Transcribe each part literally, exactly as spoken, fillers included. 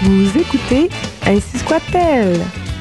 Vous écoutez Ainsi soit-elle.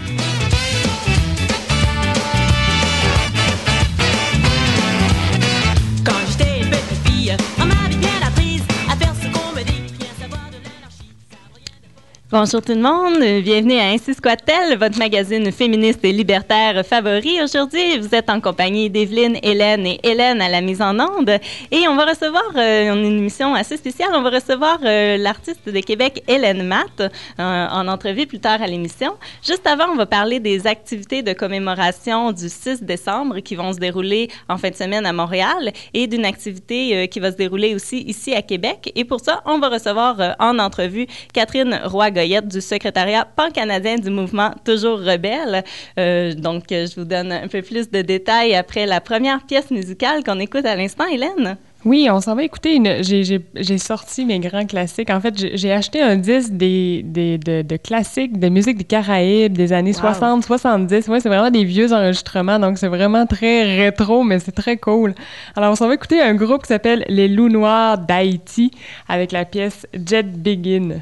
Quand j'étais une petite fille, on m'avait bien apprise à faire ce qu'on me dit, rien savoir de l'anarchie. Bonjour tout le monde, bienvenue à Ainsi soit-elle, votre magazine féministe et libertaire favori. Aujourd'hui, vous êtes en compagnie d'Evelyne, Hélène et Hélène à la mise en onde. Et on va recevoir euh, une émission assez spéciale. On va recevoir euh, l'artiste de Québec, Hélène Matt, euh, en entrevue plus tard à l'émission. Juste avant, on va parler des activités de commémoration du six décembre qui vont se dérouler en fin de semaine à Montréal et d'une activité euh, qui va se dérouler aussi ici à Québec. Et pour ça, on va recevoir euh, en entrevue Catherine Roy-Goyette du secrétariat pan-canadien du mouvement Toujours Rebelle. Euh, donc, euh, je vous donne un peu plus de détails après la première pièce musicale qu'on écoute à l'instant, Hélène. Oui, on s'en va écouter une... J'ai, j'ai, j'ai sorti mes grands classiques. En fait, j'ai, j'ai acheté un disque des, des, de, de classiques de musique des Caraïbes des années wow. soixante, soixante-dix. Ouais, c'est vraiment des vieux enregistrements, donc c'est vraiment très rétro, mais c'est très cool. Alors, on s'en va écouter un groupe qui s'appelle Les Loups Noirs d'Haïti avec la pièce Jet Begin.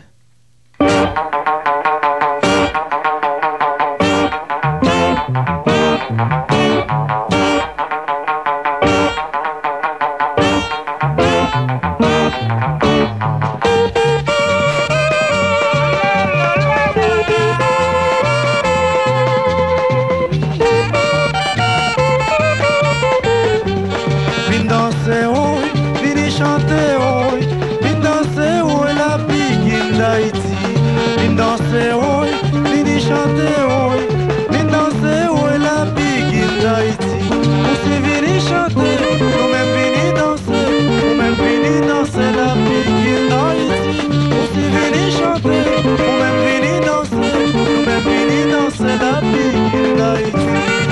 Vin danser, oh, vin chanter, oh, vin danser, oh, la Begin d'Haïti. Vin danser, oh, vin chanter, oh, vin danser, oh, la Begin d'Haïti. On s'est venu chanter, on même venu danser, on même venu danser la Begin d'Haïti. On s'est venu chanter, on même venu danser, on même venu danser la Begin d'Haïti.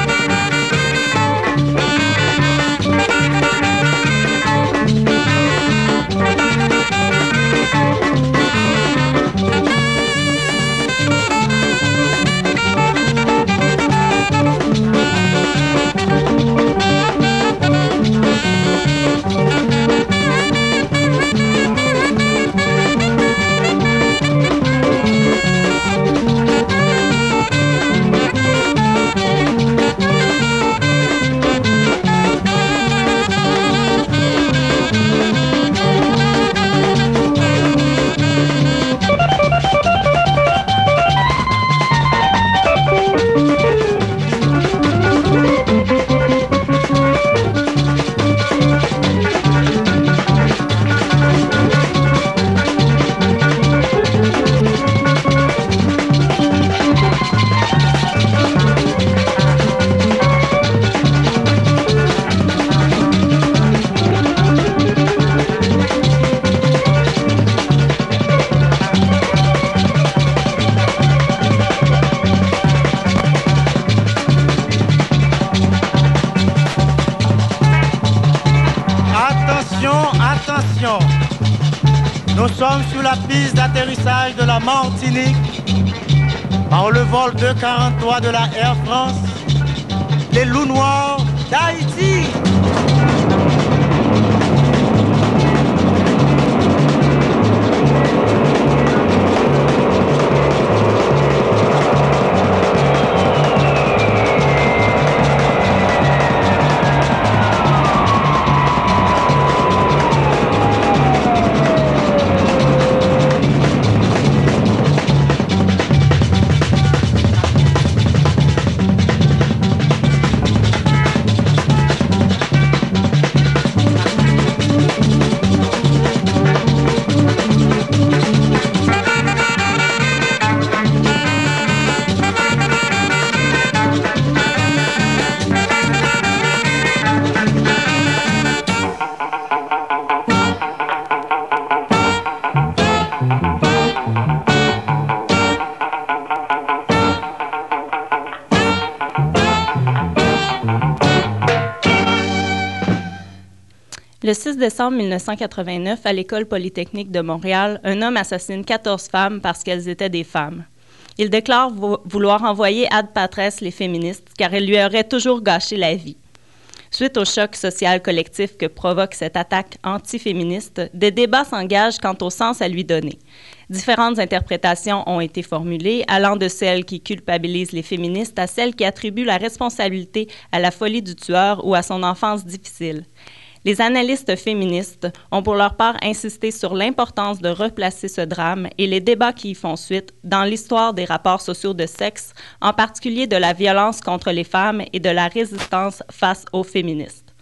Nous sommes sur la piste d'atterrissage de la Martinique, par le vol deux quarante-trois de la Air France, les Loups Noirs d'Haïti. Le six décembre mille neuf cent quatre-vingt-neuf, à l'École polytechnique de Montréal, un homme assassine quatorze femmes parce qu'elles étaient des femmes. Il déclare vou- vouloir envoyer ad patres les féministes, car elles lui auraient toujours gâché la vie. Suite au choc social collectif que provoque cette attaque antiféministe, des débats s'engagent quant au sens à lui donner. Différentes interprétations ont été formulées, allant de celles qui culpabilisent les féministes à celles qui attribuent la responsabilité à la folie du tueur ou à son enfance difficile. Les analystes féministes ont pour leur part insisté sur l'importance de replacer ce drame et les débats qui y font suite dans l'histoire des rapports sociaux de sexe, en particulier de la violence contre les femmes et de la résistance face aux féministes.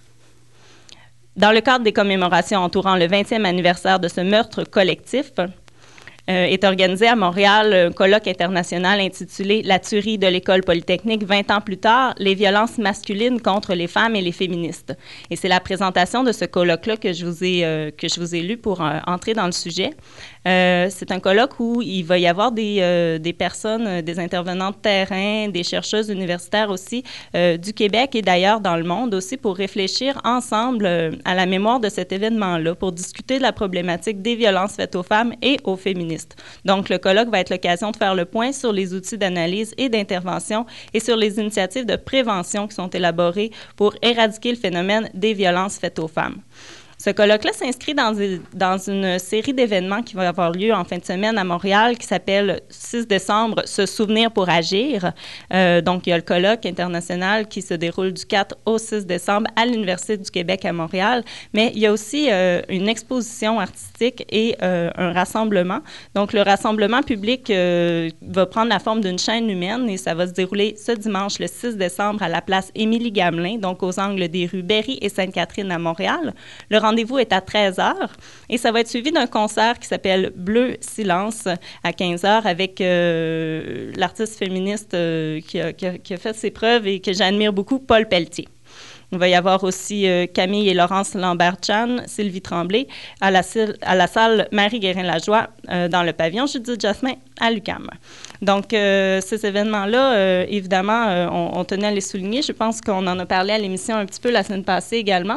Dans le cadre des commémorations entourant le vingtième anniversaire de ce meurtre collectif, Euh, est organisé à Montréal un colloque international intitulé « La tuerie de l'école polytechnique vingt ans plus tard, les violences masculines contre les femmes et les féministes ». Et c'est la présentation de ce colloque-là que je vous ai, euh, que je vous ai lu pour euh, entrer dans le sujet. Euh, c'est un colloque où il va y avoir des, euh, des personnes, euh, des intervenants de terrain, des chercheuses universitaires aussi euh, du Québec et d'ailleurs dans le monde aussi pour réfléchir ensemble euh, à la mémoire de cet événement-là, pour discuter de la problématique des violences faites aux femmes et aux féministes. Donc, le colloque va être l'occasion de faire le point sur les outils d'analyse et d'intervention et sur les initiatives de prévention qui sont élaborées pour éradiquer le phénomène des violences faites aux femmes. Ce colloque-là s'inscrit dans, dans une série d'événements qui va avoir lieu en fin de semaine à Montréal qui s'appelle six décembre, Se souvenir pour agir. Euh, donc, il y a le colloque international qui se déroule du quatre au six décembre à l'Université du Québec à Montréal, mais il y a aussi euh, une exposition artistique et euh, un rassemblement. Donc, le rassemblement public euh, va prendre la forme d'une chaîne humaine et ça va se dérouler ce dimanche, le six décembre, à la place Émilie-Gamelin, donc aux angles des rues Berry et Sainte-Catherine à Montréal. Le rendez-vous est à treize heures et ça va être suivi d'un concert qui s'appelle Bleu Silence à quinze heures avec euh, l'artiste féministe euh, qui, a, qui, a, qui a fait ses preuves et que j'admire beaucoup, Paul Pelletier. Il va y avoir aussi euh, Camille et Laurence Lambert-Chan, Sylvie Tremblay, à la, à la salle Marie-Guérin-Lajoie, euh, dans le pavillon Judith Jasmin à l'U Q A M. Donc, euh, ces événements-là, euh, évidemment, euh, on, on tenait à les souligner. Je pense qu'on en a parlé à l'émission un petit peu la semaine passée également.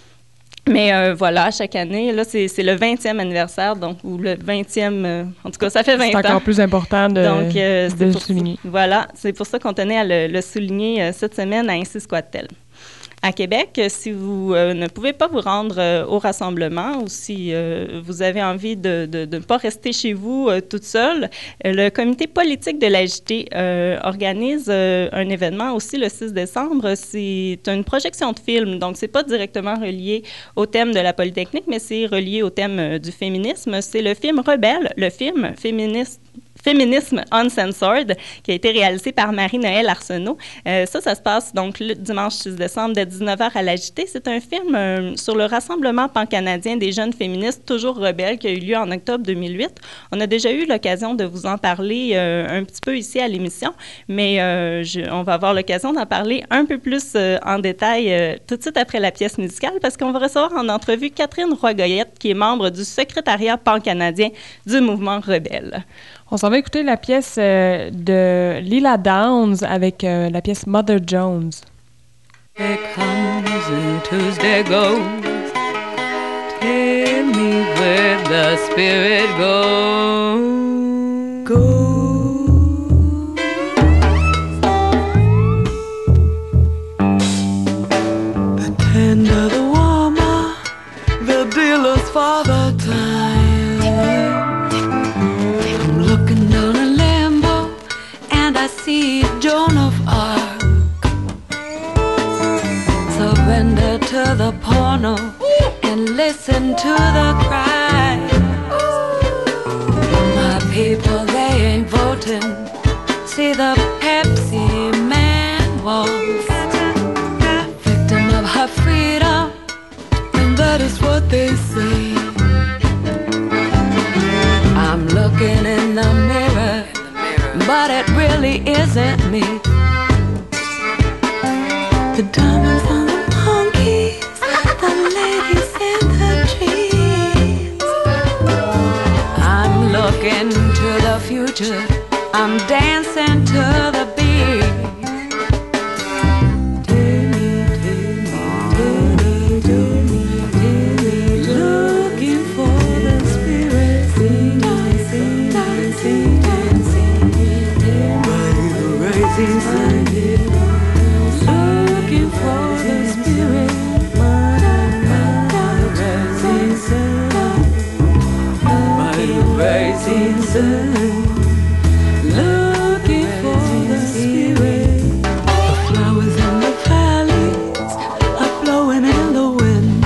Mais euh, voilà, chaque année, là, c'est, c'est le vingtième anniversaire, donc, ou le vingtième, euh, en tout cas, ça fait vingt ans. C'est encore plus important de, donc, euh, de le pour souligner. Ça, voilà, c'est pour ça qu'on tenait à le, le souligner euh, cette semaine à Ainsi-Squat-Tel. À Québec, si vous euh, ne pouvez pas vous rendre euh, au rassemblement ou si euh, vous avez envie de, de, de ne pas rester chez vous euh, toute seule, euh, le comité politique de l'A J T euh, organise euh, un événement aussi le six décembre. C'est une projection de film, donc c'est pas directement relié au thème de la Polytechnique, mais c'est relié au thème euh, du féminisme. C'est le film Rebelle, le film féministe Féminisme Uncensored, qui a été réalisé par Marie-Noëlle Arsenault. Euh, ça, ça se passe donc le dimanche six décembre dès dix-neuf heures à l'A J T. C'est un film euh, sur le rassemblement pan-canadien des jeunes féministes toujours rebelles qui a eu lieu en octobre deux mille huit. On a déjà eu l'occasion de vous en parler euh, un petit peu ici à l'émission, mais euh, je, on va avoir l'occasion d'en parler un peu plus euh, en détail euh, tout de suite après la pièce musicale parce qu'on va recevoir en entrevue Catherine Roy-Goyette, qui est membre du secrétariat pan-canadien du mouvement rebelle. On s'en va écouter la pièce euh, de Lila Downs avec euh, la pièce Mother Jones. Tuesday comes and Tuesday goes. Tell me where the spirit goes. Go. The tender, the warmer, the dealer's father time. I see Joan of Arc. Surrender to the porno and listen to the cries. My people, they ain't voting. See the Pepsi man waltz. Victim of her freedom, and that is what they say. I'm looking in the mirror, but it really isn't me. The diamonds and the monkeys, the ladies in the trees. I'm looking to the future, I'm dancing to the beat. Looking for the spirit, dancing, dancing, dancing. Rising reason, looking for the spirit. The flowers in the valleys are blowing in the wind.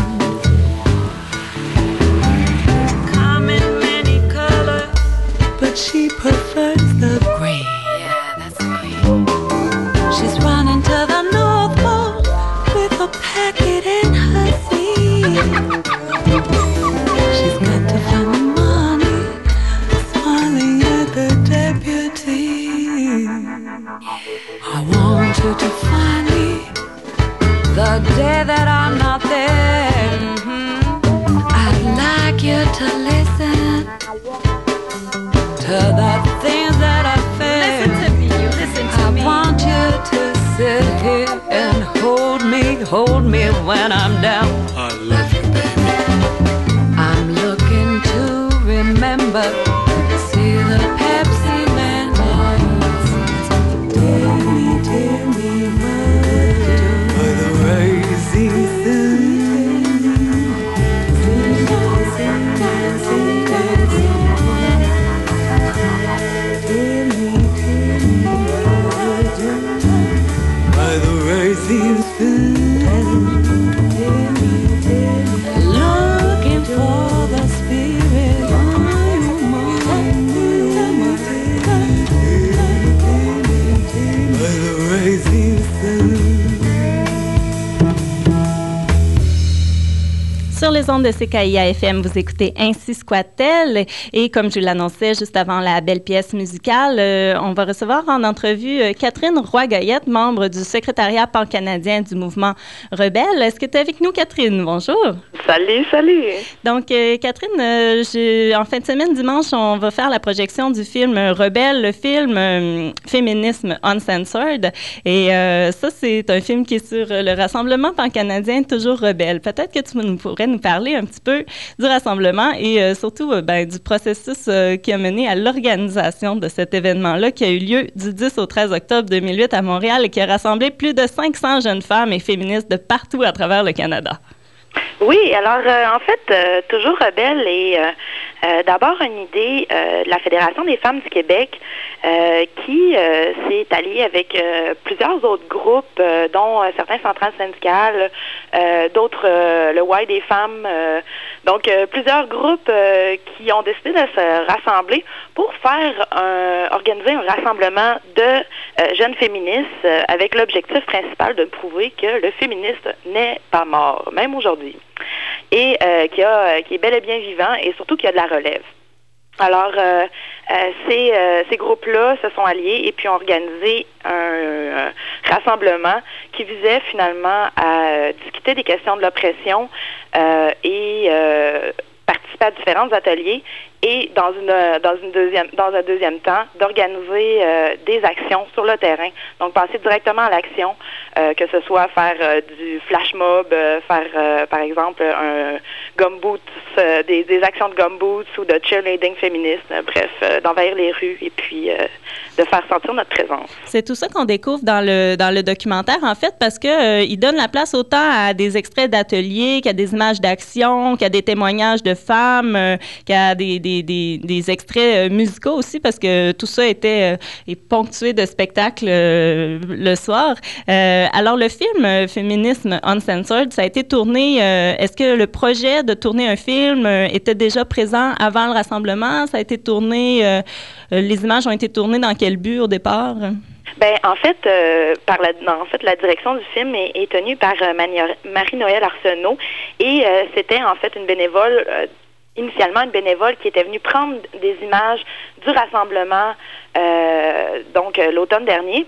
Come in many colors, but she prefers the gray. Yeah, that's gray. She's running to the North Pole with a packet in her seat. She's got to find the money, smiling at the deputy. I want you to find me the day that I'm not there. Mm-hmm. I'd like you to listen to the things that I feel. Listen to me, you listen to I me. want you to sit here and hold me, hold me when I'm down. I love you, baby. I'm looking to remember, see the Pepsi Man voice. Dear me, dear me, mother, By the rising sun. dancing, dancing, dancing. Dear me, dear me, mother, By the rising sun. dear me, dear me, looking for the spirit. By the rising sun. Sur les ondes de C K I A F M, vous écoutez Ainsi Squat-elle. Et comme je l'annonçais juste avant la belle pièce musicale, euh, on va recevoir en entrevue euh, Catherine Roy-Goyette, membre du secrétariat pan-canadien du mouvement Rebelle. Est-ce que tu es avec nous, Catherine? Bonjour. Salut, salut! Donc, euh, Catherine, euh, j'ai- en fin de semaine, dimanche, on va faire la projection du film euh, Rebelle, le film euh, Féminisme Uncensored. Et euh, ça, c'est un film qui est sur euh, le rassemblement pan-canadien Toujours Rebelle. Peut-être que tu nous pourrais nous parler un petit peu du rassemblement et euh, surtout euh, ben, du processus euh, qui a mené à l'organisation de cet événement-là qui a eu lieu du dix au treize octobre deux mille huit à Montréal et qui a rassemblé plus de cinq cents jeunes femmes et féministes de partout à travers le Canada. Oui, alors euh, en fait, euh, Toujours Rebelle est euh, euh, d'abord une idée euh, de la Fédération des femmes du Québec euh, qui euh, s'est alliée avec euh, plusieurs autres groupes, euh, dont euh, certains centrales syndicales, euh, d'autres, euh, le Y des femmes, euh, donc euh, plusieurs groupes euh, qui ont décidé de se rassembler pour faire un, organiser un rassemblement de euh, jeunes féministes euh, avec l'objectif principal de prouver que le féministe n'est pas mort, même aujourd'hui. Et euh, qui, a, qui est bel et bien vivant et surtout qu'il y a de la relève. Alors, euh, euh, ces, euh, ces groupes-là se sont alliés et puis ont organisé un, un rassemblement qui visait finalement à euh, discuter des questions de l'oppression euh, et euh, participer à différents ateliers et dans une dans une deuxième dans un deuxième temps d'organiser euh, des actions sur le terrain. Donc passer directement à l'action, euh, que ce soit faire euh, du flash mob, euh, faire euh, par exemple un gumboots, euh, des, des actions de gumboots ou de cheerleading féministe, euh, bref, euh, d'envahir les rues et puis euh, de faire sentir notre présence. C'est tout ça qu'on découvre dans le dans le documentaire en fait parce que euh, il donne la place autant à des extraits d'ateliers qu'à des images d'action, qu'à des témoignages de femmes, euh, qu'à des, des Des, des extraits euh, musicaux aussi, parce que tout ça était euh, est ponctué de spectacles euh, le soir. Euh, alors, le film euh, Féminisme Uncensored, ça a été tourné. Euh, est-ce que le projet de tourner un film euh, était déjà présent avant le rassemblement? Ça a été tourné, euh, euh, les images ont été tournées dans quel but au départ? Ben en fait, euh, par la, non, en fait, la direction du film est, est tenue par euh, Marie-Noëlle Arsenault et euh, c'était en fait une bénévole euh, initialement une bénévole qui était venue prendre des images du rassemblement euh, donc euh, l'automne dernier.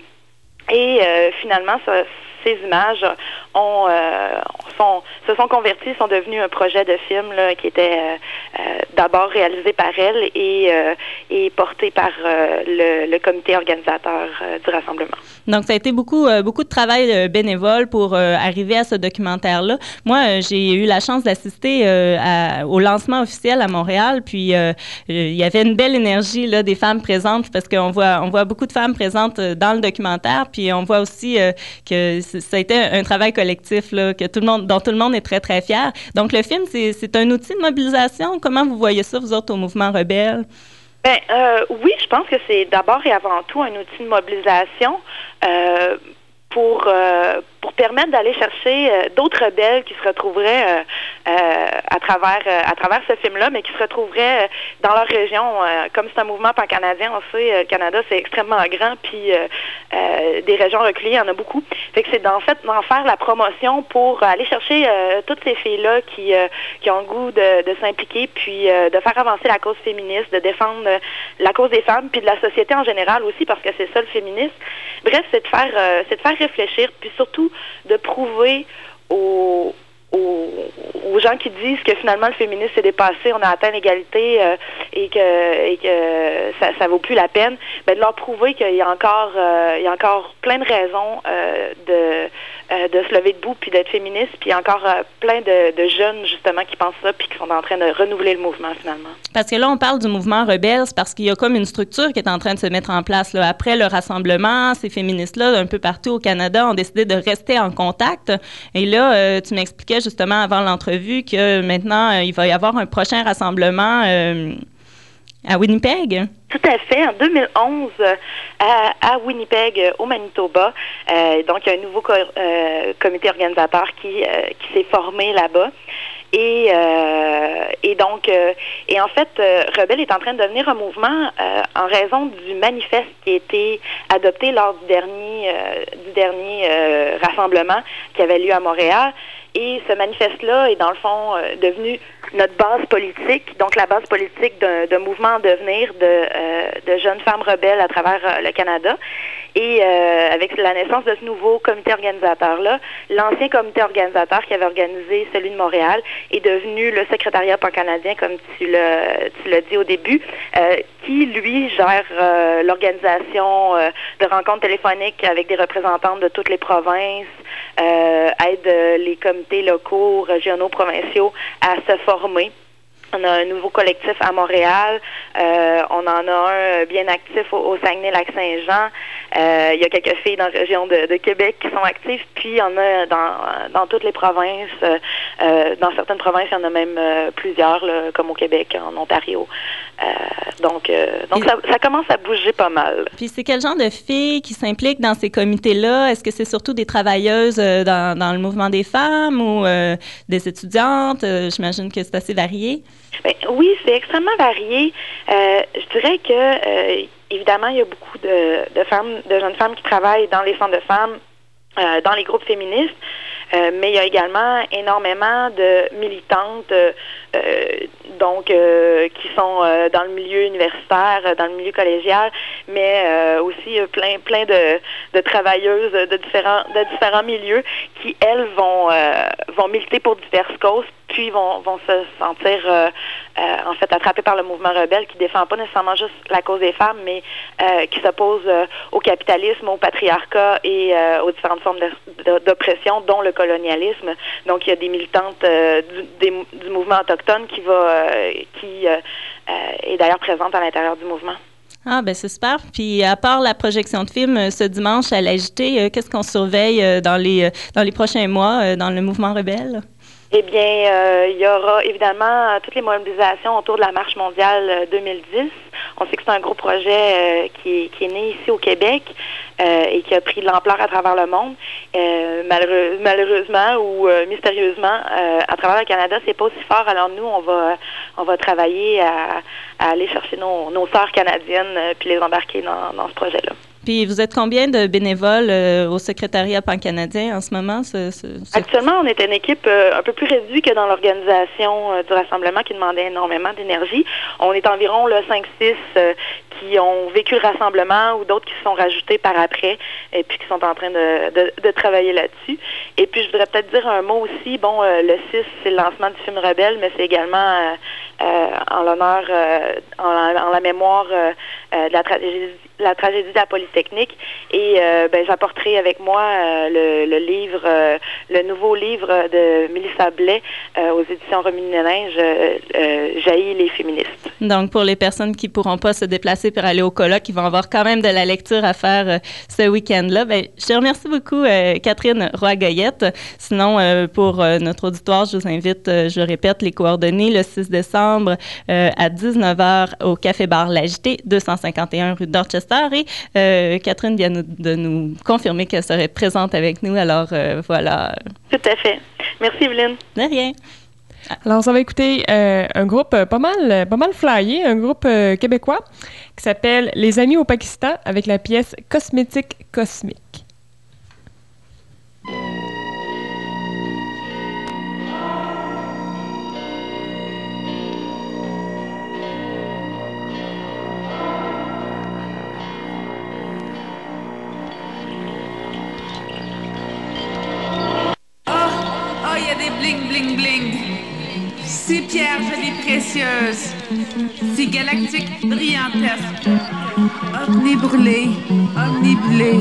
Et euh, finalement, ça, ces images ont, euh, sont, se sont converties, sont devenues un projet de film là, qui était euh, euh, d'abord réalisé par elle et, euh, et porté par euh, le, le comité organisateur euh, du rassemblement. Donc, ça a été beaucoup, euh, beaucoup de travail euh, bénévole pour euh, arriver à ce documentaire-là. Moi, euh, j'ai eu la chance d'assister euh, à, au lancement officiel à Montréal, puis euh, il y avait une belle énergie là, des femmes présentes parce qu'on voit, on voit beaucoup de femmes présentes euh, dans le documentaire, puis on voit aussi euh, que ça a été un, un travail collectif là, que tout le monde, dont tout le monde est très, très fier. Donc, le film, c'est, c'est un outil de mobilisation. Comment vous voyez ça, vous autres, au mouvement Rebelle? Ben, euh, oui, je pense que c'est d'abord et avant tout un outil de mobilisation euh, pour, euh, pour permettre d'aller chercher euh, d'autres rebelles qui se retrouveraient euh, euh, à travers euh, à travers ce film-là, mais qui se retrouveraient euh, dans leur région. Euh, comme c'est un mouvement pan-canadien, on sait, euh, le Canada, c'est extrêmement grand, puis euh, euh, des régions reculées, il y en a beaucoup. Fait que c'est en fait d'en faire la promotion pour aller chercher euh, toutes ces filles-là qui, euh, qui ont le goût de, de s'impliquer, puis euh, de faire avancer la cause féministe, de défendre euh, la cause des femmes, puis de la société en général aussi, parce que c'est ça le féminisme. Bref, c'est de faire, euh, c'est de faire réfléchir, puis surtout de prouver aux, aux, aux gens qui disent que finalement le féminisme s'est dépassé, on a atteint l'égalité euh, et que, et que ça, ça vaut plus la peine, ben de leur prouver qu'il y a encore, euh, il y a encore plein de raisons euh, de, euh, de se lever debout puis d'être féministe, puis il y a encore euh, plein de, de jeunes justement qui pensent ça puis qui sont en train de renouveler le mouvement finalement. Parce que là, on parle du mouvement rebelle, c'est parce qu'il y a comme une structure qui est en train de se mettre en place. Là. Après le rassemblement, ces féministes-là, un peu partout au Canada, ont décidé de rester en contact. Et là, euh, tu m'expliquais justement avant l'entrevue que maintenant, euh, il va y avoir un prochain rassemblement euh, à Winnipeg. Tout à fait. En deux mille onze, euh, à, à Winnipeg, euh, au Manitoba, euh, donc il y a un nouveau co- euh, comité organisateur qui, euh, qui s'est formé là-bas. Et, euh, et donc, euh, et en fait, euh, Rebelle est en train de devenir un mouvement euh, en raison du manifeste qui a été adopté lors du dernier, euh, du dernier euh, rassemblement qui avait lieu à Montréal. Et ce manifeste-là est, dans le fond, euh, devenu notre base politique, donc la base politique d'un, d'un mouvement en devenir de, euh, de jeunes femmes rebelles à travers euh, le Canada. Et euh, avec la naissance de ce nouveau comité organisateur-là, l'ancien comité organisateur qui avait organisé celui de Montréal est devenu le secrétariat pan-canadien, comme tu l'as, tu l'as dit au début, euh, qui, lui, gère euh, l'organisation euh, de rencontres téléphoniques avec des représentantes de toutes les provinces, euh, aide les comités locaux, régionaux, provinciaux à se former. On a un nouveau collectif à Montréal. Euh, on en a un bien actif au, au Saguenay-Lac-Saint-Jean. Euh, il y a quelques filles dans la région de, de Québec qui sont actives. Puis, il y en a dans, dans toutes les provinces. Euh, dans certaines provinces, il y en a même euh, plusieurs, là, comme au Québec, en Ontario. Euh, donc, euh, donc ça, ça commence à bouger pas mal. Puis, c'est quel genre de filles qui s'impliquent dans ces comités-là? Est-ce que c'est surtout des travailleuses euh, dans, dans le mouvement des femmes ou euh, des étudiantes? Euh, j'imagine que c'est assez varié. Bien, oui, c'est extrêmement varié. Euh, je dirais que, euh, évidemment, il y a beaucoup de, de femmes, de jeunes femmes qui travaillent dans les centres de femmes, euh, dans les groupes féministes, euh, mais il y a également énormément de militantes, euh, donc euh, qui sont euh, dans le milieu universitaire, dans le milieu collégial, mais euh, aussi euh, plein, plein de, de travailleuses de différents, de différents milieux qui, elles, vont, euh, vont militer pour diverses causes, puis vont, vont se sentir euh, euh, en fait attrapés par le mouvement rebelle qui défend pas nécessairement juste la cause des femmes, mais euh, qui s'oppose euh, au capitalisme, au patriarcat et euh, aux différentes formes de, de, d'oppression, dont le colonialisme. Donc il y a des militantes euh, du, des, du mouvement autochtone qui va euh, qui euh, euh, est d'ailleurs présente à l'intérieur du mouvement. Ah, ben c'est super. Puis, à part la projection de film euh, ce dimanche à l'A J T, euh, qu'est-ce qu'on surveille euh, dans les euh, dans les prochains mois euh, dans le mouvement rebelle? Eh bien, euh, il y aura évidemment toutes les mobilisations autour de la Marche mondiale euh, deux mille dix. On sait que c'est un gros projet euh, qui, est, qui est né ici au Québec euh, et qui a pris de l'ampleur à travers le monde. Euh, malheureux, malheureusement ou euh, mystérieusement, euh, à travers le Canada, c'est pas aussi fort. Alors nous, on va on va travailler à, à aller chercher nos, nos sœurs canadiennes euh, puis les embarquer dans, dans ce projet-là. Puis, vous êtes combien de bénévoles euh, au secrétariat pan-canadien en ce moment? Ce, ce, ce... Actuellement, on est une équipe euh, un peu plus réduite que dans l'organisation euh, du rassemblement qui demandait énormément d'énergie. On est environ là, cinq six euh, qui ont vécu le rassemblement ou d'autres qui se sont rajoutés par après et puis qui sont en train de, de, de travailler là-dessus. Et puis, je voudrais peut-être dire un mot aussi. Bon, euh, le six, c'est le lancement du film Rebelle, mais c'est également euh, euh, en l'honneur, euh, en, en la mémoire euh, euh, de la tragédie, la tragédie de la Polytechnique. Et euh, ben, j'apporterai avec moi euh, le, le livre, euh, le nouveau livre de Mélissa Blais euh, aux éditions Remue-Neige, euh, euh, Jaillit les féministes. Donc, pour les personnes qui ne pourront pas se déplacer pour aller au colloque, ils vont avoir quand même de la lecture à faire euh, ce week-end-là. Ben, je te remercie beaucoup, euh, Catherine Roy-Goyette. Sinon, euh, pour euh, notre auditoire, je vous invite, euh, je répète, les coordonnées le six décembre septembre euh, à dix-neuf heures au Café Bar L'Agité, deux cent cinquante et un rue Dorchester. Et euh, Catherine vient nous, de nous confirmer qu'elle serait présente avec nous. Alors, euh, voilà. Tout à fait. Merci, Evelyne. De rien. Alors, ça va écouter euh, un groupe euh, pas mal, euh, pas mal flyé, un groupe euh, québécois qui s'appelle Les Amis au Pakistan avec la pièce Cosmétique Cosmique. Bling, bling, bling. Si pierres jolies précieuses, si galactiques brillantesques, ovnis brûlés, ovnis blés.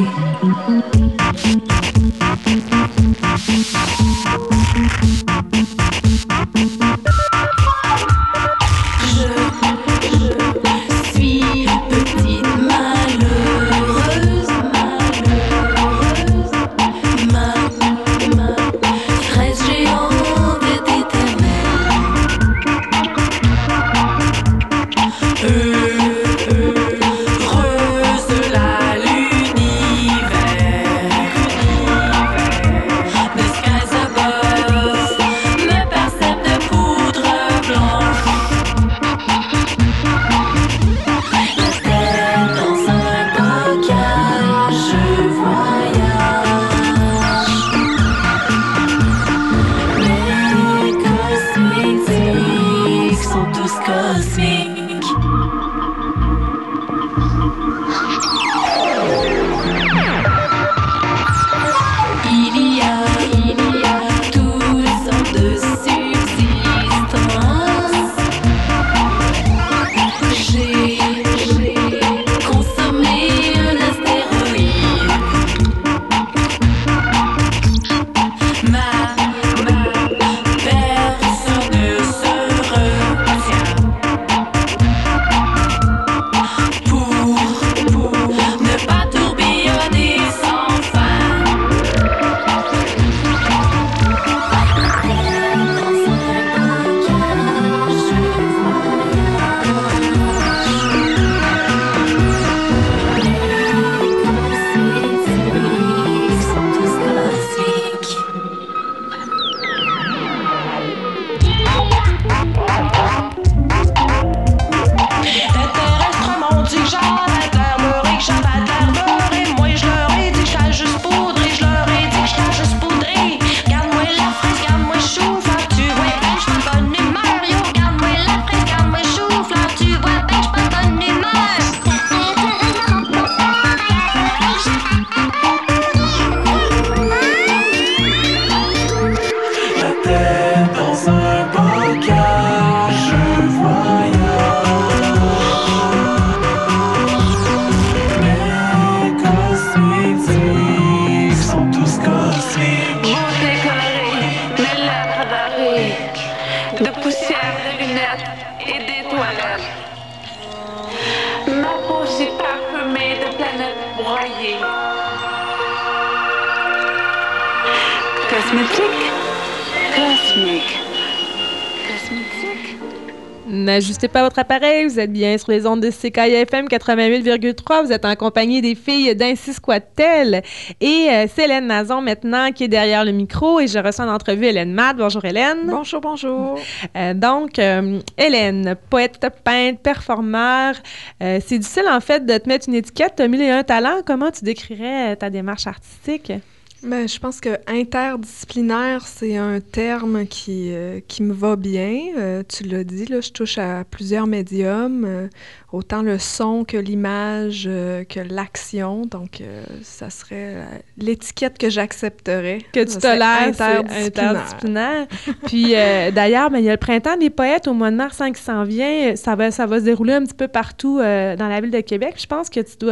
N'ajustez pas votre appareil, vous êtes bien sur les ondes de C K I F M quatre-vingt-huit virgule trois. Vous êtes en compagnie des filles d'Ainsi Squat-Tel. Et euh, c'est Hélène Nazon maintenant qui est derrière le micro et je reçois en entrevue Hélène Mad. Bonjour Hélène. Bonjour, bonjour. Euh, donc, euh, Hélène, poète, peintre, performeur. Euh, c'est difficile en fait de te mettre une étiquette. Tu as mille et un talents. Comment tu décrirais ta démarche artistique? Ben, je pense que interdisciplinaire, c'est un terme qui, euh, qui me va bien. Euh, tu l'as dit, là, je touche à plusieurs médiums, euh, autant le son que l'image, euh, que l'action. Donc, euh, ça serait euh, l'étiquette que j'accepterais. Que tu tolères, interdisciplinaire. interdisciplinaire. Puis, euh, d'ailleurs, ben, il y a le Printemps des poètes au mois de mars hein, qui s'en vient. Ça va, ça va se dérouler un petit peu partout euh, dans la ville de Québec. Je pense que tu dois...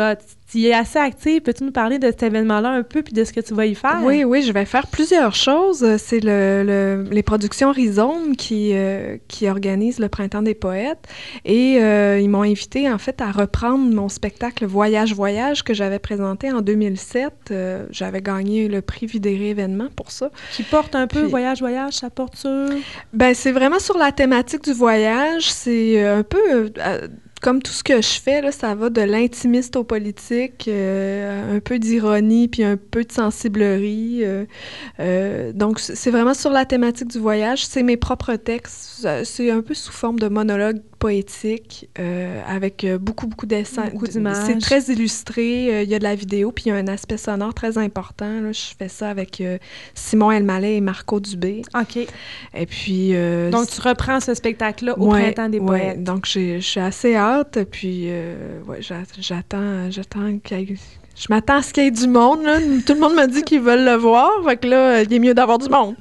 tu y es assez active. Peux-tu nous parler de cet événement-là un peu puis de ce que tu vas y faire? Oui, oui, je vais faire plusieurs choses. C'est le, le- les productions Rhizome qui, euh, qui organisent le Printemps des poètes. Et euh, ils m'ont invité, en fait, à reprendre mon spectacle Voyage, Voyage que j'avais présenté en deux mille sept. Euh, j'avais gagné le prix Vidéré événement pour ça. Qui porte un peu Puis- Voyage, Voyage, ça porte sur... Ben, c'est vraiment sur la thématique du voyage. C'est euh, un peu euh, euh, comme tout ce que je fais, là, ça va de l'intimiste au politique, euh, un peu d'ironie puis un peu de sensiblerie. euh, euh, donc, c- c'est vraiment sur la thématique du voyage. C'est mes propres textes. Ça- C'est un peu sous forme de monologue poétique euh, avec euh, beaucoup, beaucoup d'essais. Beaucoup d'images. C'est très illustré. euh, Il y a de la vidéo puis il y a un aspect sonore très important. Là. Je fais ça avec euh, Simon Elmaleh et Marco Dubé. OK. Et puis... euh, Donc, tu reprends ce spectacle-là au Ouais, Printemps des ouais. poètes. Donc, j'ai- je suis assez hâte. Puis, euh, ouais, j'a- j'attends, j'attends qu'il y ait- Je m'attends à ce qu'il y ait du monde. Là. Tout le monde me dit qu'ils veulent le voir. Fait que là, il est mieux d'avoir du monde.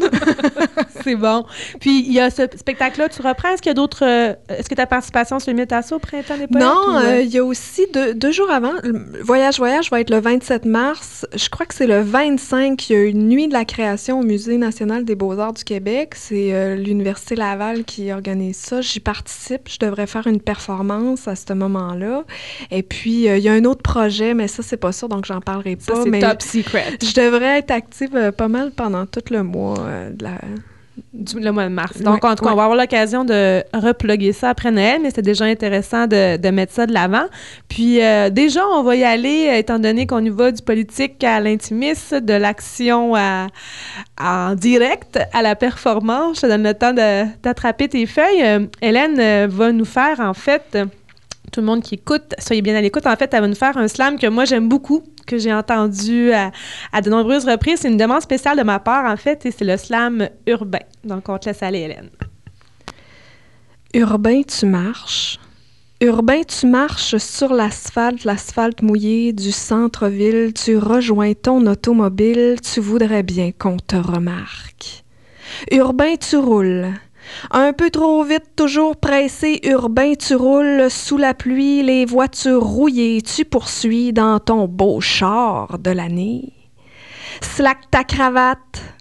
C'est bon. Puis, il y a ce spectacle-là, tu reprends. Est-ce qu'il y a d'autres... euh, Est-ce que ta participation se limite à ça au Printemps des poètes? Non, ou, euh, euh, il y a aussi deux, deux jours avant, le Voyage Voyage va être le vingt-sept mars. Je crois que c'est le vingt-cinq, il y a une nuit de la création au Musée national des beaux-arts du Québec. C'est euh, l'Université Laval qui organise ça. J'y participe. Je devrais faire une performance à ce moment-là. Et puis, euh, il y a un autre projet, mais ça, c'est pas sûr, donc j'en parlerai ça, pas. c'est mais top secret. je devrais être active euh, pas mal pendant tout le mois euh, de la... Du- le mois de mars. Donc, Ouais, en tout cas, ouais. on va avoir l'occasion de repluguer ça après Noël, mais c'est déjà intéressant de, de mettre ça de l'avant. Puis, euh, déjà, on va y aller, euh, étant donné qu'on y va du politique à l'intimiste, de l'action à, à- en direct à la performance. Je te donne le temps de- d'attraper tes feuilles. Euh, Hélène euh, va nous faire, en fait... euh, tout le monde qui écoute, soyez bien à l'écoute. En fait, elle va nous faire un slam que moi, j'aime beaucoup, que j'ai entendu à, à de nombreuses reprises. C'est une demande spéciale de ma part, en fait, et c'est le slam urbain. Donc, on te laisse aller, Hélène. Urbain, tu marches. Urbain, tu marches sur l'asphalte, l'asphalte mouillé du centre-ville. Tu rejoins ton automobile. Tu voudrais bien qu'on te remarque. Urbain, tu roules. Un peu trop vite, toujours pressé, urbain, tu roules sous la pluie, les voitures rouillées, tu poursuis dans ton beau char de l'année. Slack ta cravate.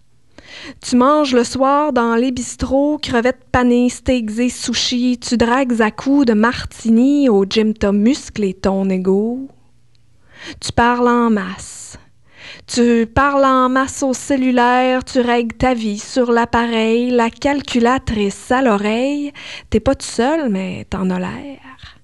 Tu manges le soir dans les bistrots, crevettes panées, steaks et sushis, tu dragues à coups de martini, au gym t'as musclé ton ego. Tu parles en masse. Tu parles en masse au cellulaire, tu règles ta vie sur l'appareil, la calculatrice à l'oreille. T'es pas tout seul, mais t'en as l'air.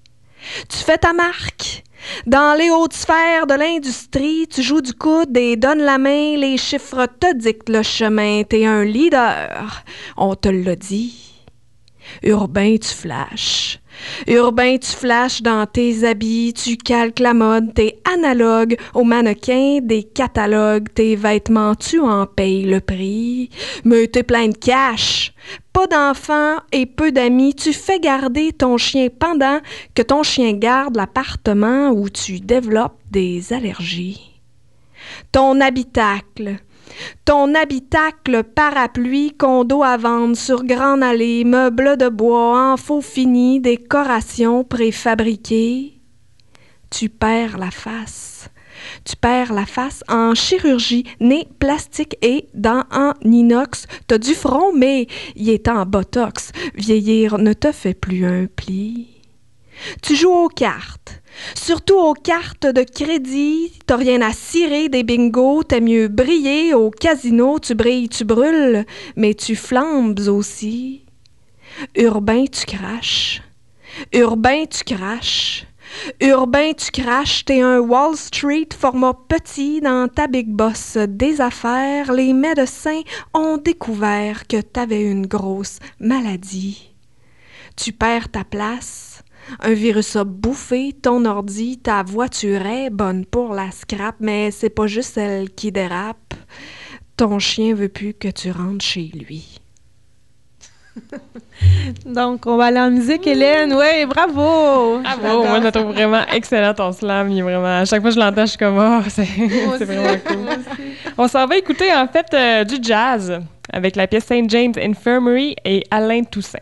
Tu fais ta marque. Dans les hautes sphères de l'industrie, tu joues du coude et donnes la main, les chiffres te dictent le chemin, t'es un leader, on te l'a dit. Urbain, tu flashes. Urbain, tu flashes dans tes habits, tu calques la mode, t'es analogue aux mannequins des catalogues, tes vêtements, tu en payes le prix. Mais t'es plein de cash. Pas d'enfants et peu d'amis, tu fais garder ton chien pendant que ton chien garde l'appartement où tu développes des allergies. Ton habitacle. Ton habitacle, parapluie, condo à vendre sur grande allée, meubles de bois, en faux fini, décorations préfabriquées. Tu perds la face. Tu perds la face en chirurgie, nez plastique et dents en inox. T'as du front, mais il est en botox. Vieillir ne te fait plus un pli. Tu joues aux cartes. Surtout aux cartes de crédit, t'as rien à cirer des bingos, t'aimes mieux briller au casino, tu brilles, tu brûles, mais tu flambes aussi. Urbain, tu craches. Urbain, tu craches. Urbain, tu craches, t'es un Wall Street format petit dans ta big boss des affaires. Les médecins ont découvert que t'avais une grosse maladie. Tu perds ta place. Un virus a bouffé ton ordi, ta voiture est bonne pour la scrap, mais c'est pas juste elle qui dérape. Ton chien veut plus que tu rentres chez lui. Donc, on va aller en musique, Hélène. Oui, bravo! Bravo! Moi, je le trouve vraiment excellent, ton slam. Il est vraiment... À chaque fois que je l'entends, je suis comme « Oh, c'est, c'est vraiment cool. » On s'en va écouter, en fait, euh, du jazz avec la pièce Saint James Infirmary et Alain Toussaint.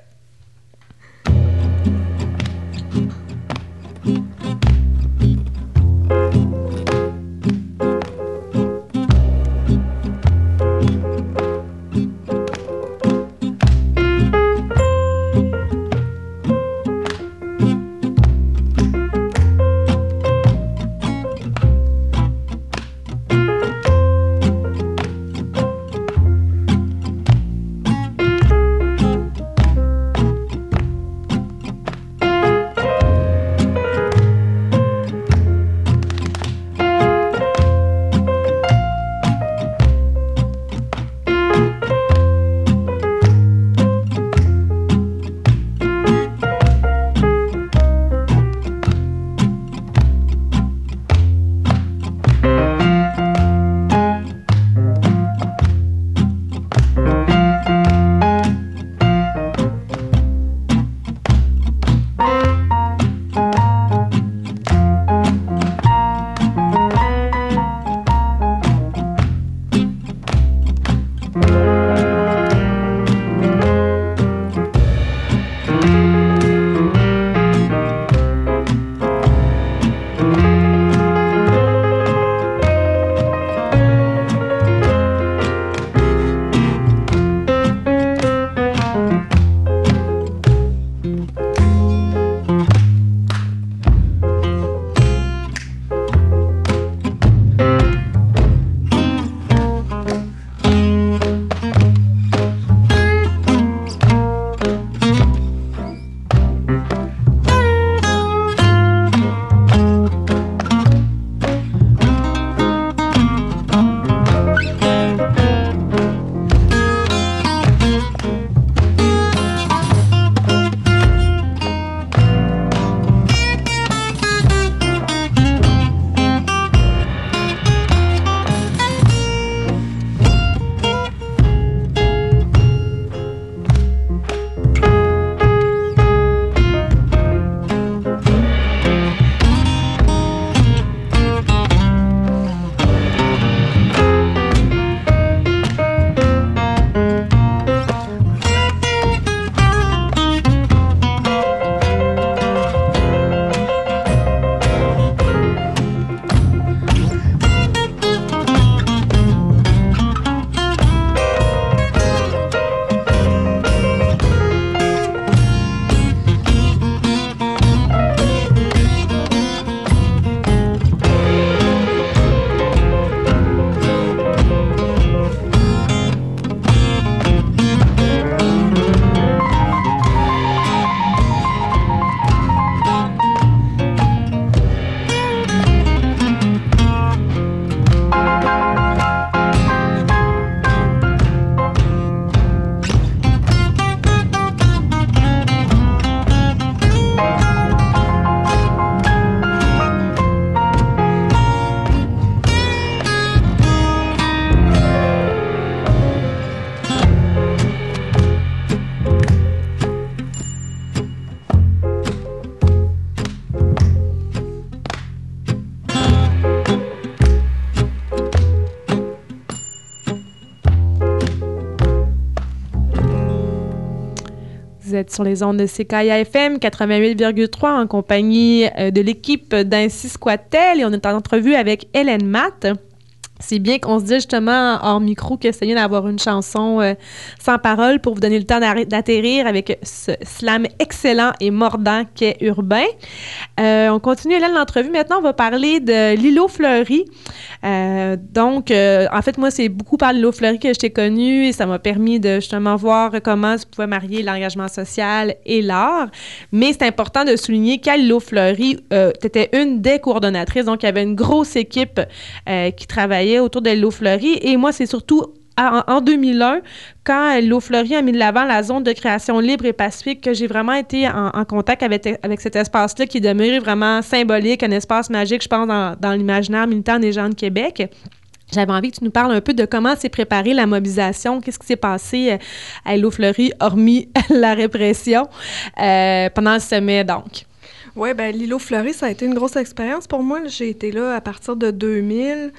êtes sur les ondes de C K I A F M quatre-vingt-huit virgule trois en compagnie euh, de l'équipe d'Ainsi Squattel et on est en entrevue avec Hélène Matt. C'est bien qu'on se dise justement hors micro que c'est bien d'avoir une chanson euh, sans parole pour vous donner le temps d'atterrir avec ce slam excellent et mordant qu'est Urbain. Euh, on continue, Hélène, l'entrevue. Maintenant, on va parler de Lilo Fleury. Euh, donc, euh, en fait, moi, c'est beaucoup par Lilo Fleury que je t'ai connue et ça m'a permis de justement voir comment tu pouvais marier l'engagement social et l'art. Mais c'est important de souligner qu'à Lilo Fleury, euh, tu étais une des coordonnatrices. Donc, il y avait une grosse équipe euh, qui travaillait autour de Lilo Fleury. Et moi, c'est surtout en, en deux mille un, quand Lilo Fleury a mis de l'avant la zone de création libre et pacifique, que j'ai vraiment été en, en contact avec, avec cet espace-là qui est demeuré vraiment symbolique, un espace magique, je pense, dans, dans l'imaginaire militant des gens de Québec. J'avais envie que tu nous parles un peu de comment s'est préparée la mobilisation, qu'est-ce qui s'est passé à Lilo Fleury, hormis la répression, euh, pendant le sommet, donc. Oui, bien, Lilo Fleury, ça a été une grosse expérience pour moi. J'ai été là à partir de deux mille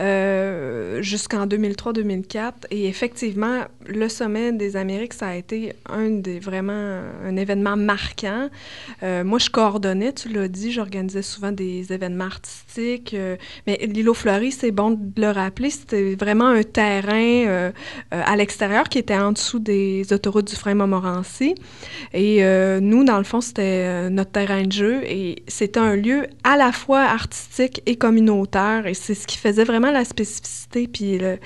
euh, jusqu'en deux mille trois deux mille quatre. Et effectivement, le Sommet des Amériques, ça a été un des vraiment un événement marquant. Euh, moi, je coordonnais, tu l'as dit, j'organisais souvent des événements artistiques. Euh, mais Lilo Fleury, c'est bon de le rappeler, c'était vraiment un terrain euh, euh, à l'extérieur qui était en dessous des autoroutes Dufresne Montmorency. Et euh, nous, dans le fond, c'était euh, notre terrain de jeu. Et c'était un lieu à la fois artistique et communautaire. Et c'est ce qui faisait vraiment la spécificité. Puis le,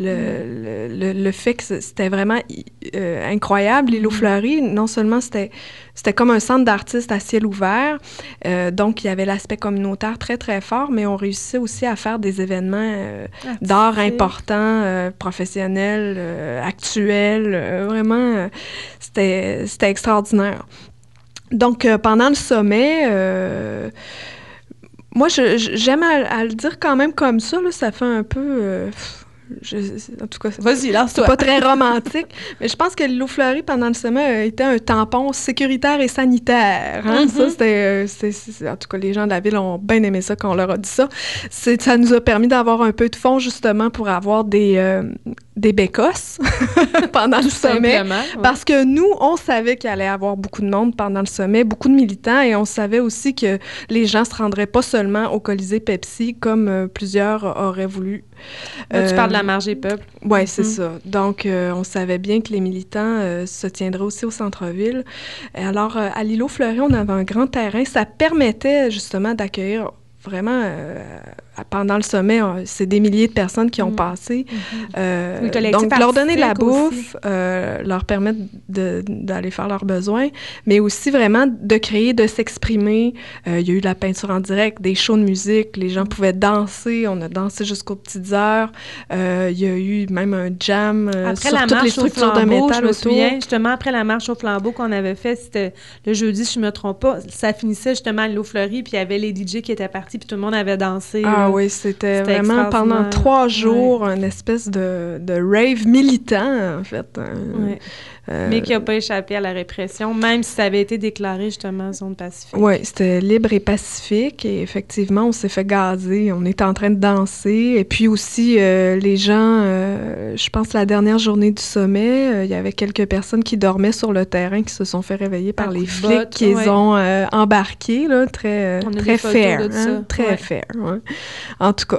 le, le, le, le fait que c'était vraiment euh, incroyable. Lilo Fleury, non seulement c'était, c'était comme un centre d'artistes à ciel ouvert, euh, donc il y avait l'aspect communautaire très, très fort, mais on réussissait aussi à faire des événements euh, d'art importants, euh, professionnels, euh, actuels. Euh, vraiment, euh, c'était, c'était extraordinaire. Donc, euh, pendant le sommet, euh, moi, je, je, j'aime à, à le dire quand même comme ça, là, ça fait un peu... Euh, je, en tout cas, vas-y, lance-toi. C'est pas très romantique, mais je pense que Lilo Fleury, pendant le sommet, était un tampon sécuritaire et sanitaire. Hein? Mm-hmm. Ça, c'était... Euh, c'est, c'est, en tout cas, les gens de la ville ont bien aimé ça quand on leur a dit ça. C'est, ça nous a permis d'avoir un peu de fonds, justement, pour avoir des... Euh, des bécosses pendant le sommet. Ouais. Parce que nous, on savait qu'il allait y avoir beaucoup de monde pendant le sommet, beaucoup de militants, et on savait aussi que les gens se rendraient pas seulement au Colisée Pepsi, comme euh, plusieurs auraient voulu. Là, euh, tu parles de la marche des peuples. Oui, mm-hmm. C'est ça. Donc, euh, on savait bien que les militants euh, se tiendraient aussi au centre-ville. Et alors, euh, à Lilo Fleury, on avait un grand terrain. Ça permettait justement d'accueillir vraiment, euh, pendant le sommet, on, c'est des milliers de personnes qui ont mmh. passé. Mmh. Euh, donc, leur donner de la bouffe, euh, leur permettre de, d'aller faire leurs besoins, mais aussi vraiment de créer, de s'exprimer. Euh, il y a eu de la peinture en direct, des shows de musique, les gens pouvaient danser, on a dansé jusqu'aux petites heures. Euh, il y a eu même un jam euh, après sur la toutes marche les structures au flambeau, de métal je me autour. souviens, justement, après la marche au flambeau qu'on avait fait, c'était le jeudi, si je ne me trompe pas, ça finissait justement à Lilo Fleury, puis il y avait les D J qui étaient partis, puis tout le monde avait dansé. Ah là. oui, c'était, c'était vraiment pendant trois jours, ouais. Une espèce de, de rave militant, en fait. Ouais. Euh, Mais qui n'a pas échappé à la répression, même si ça avait été déclaré justement zone pacifique. Oui, c'était libre et pacifique, et effectivement, on s'est fait gazer, on était en train de danser, et puis aussi, euh, les gens, euh, je pense la dernière journée du sommet, euh, il y avait quelques personnes qui dormaient sur le terrain, qui se sont fait réveiller par les flics botte, qui ouais. les ont euh, embarqués, là, très, très fair, hein, très ouais. fair, ouais. En tout cas.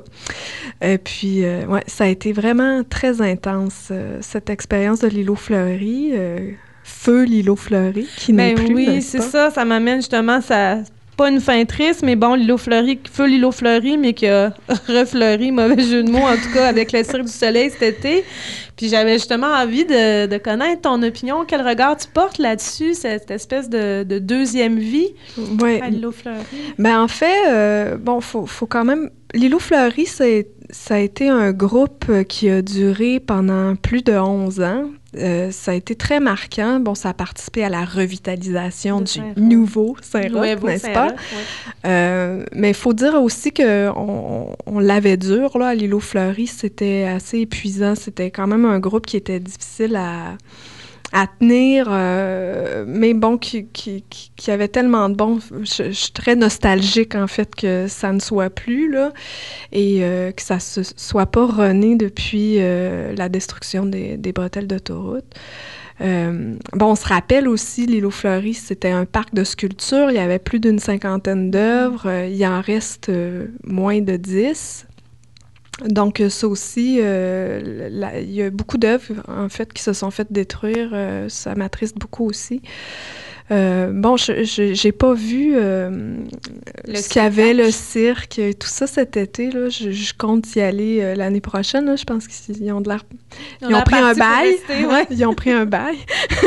Et puis, euh, ouais, ça a été vraiment très intense, euh, cette expérience de Lilo Fleury. Euh, feu Lilo Fleury, qui ben n'est plus, oui, c'est pas? ça, ça m'amène justement, ça, pas une fin triste, mais bon, Lilo Fleury, feu Lilo Fleury, mais qui a refleuri, mauvais jeu de mots, en tout cas, avec le Cirque du Soleil cet été. Puis j'avais justement envie de, de connaître ton opinion, quel regard tu portes là-dessus, cette espèce de, de deuxième vie ouais. à Lilo Fleury. Ben en fait, euh, bon, faut, faut quand même... Lilo Fleury, c'est, ça a été un groupe qui a duré pendant plus de onze ans. Euh, ça a été très marquant. Bon, ça a participé à la revitalisation du nouveau Saint-Roch, n'est-ce pas? Ouais. Euh, mais il faut dire aussi qu'on on l'avait dur, là, à Lilo Fleury. C'était assez épuisant. C'était quand même un groupe qui était difficile à... à tenir, euh, mais bon, qui, qui, qui avait tellement de bons... Je, je suis très nostalgique, en fait, que ça ne soit plus, là, et euh, que ça ne soit pas rené depuis euh, la destruction des, des bretelles d'autoroute. Euh, bon, on se rappelle aussi, l'îlot Fleury, c'était un parc de sculptures. Il y avait plus d'une cinquantaine d'œuvres. Euh, il en reste euh, moins de dix. Donc, ça aussi, euh, la, il y a beaucoup d'œuvres, en fait, qui se sont faites détruire. Euh, ça m'attriste beaucoup aussi. Euh, bon, je n'ai pas vu euh, ce qu'il y avait, le cirque, tout ça cet été. Là. Je, je compte y aller euh, l'année prochaine. Là. Je pense qu'ils ont de l'air... Ils, ils ont pris un bail. Rester, ouais. Ils ont pris un bail.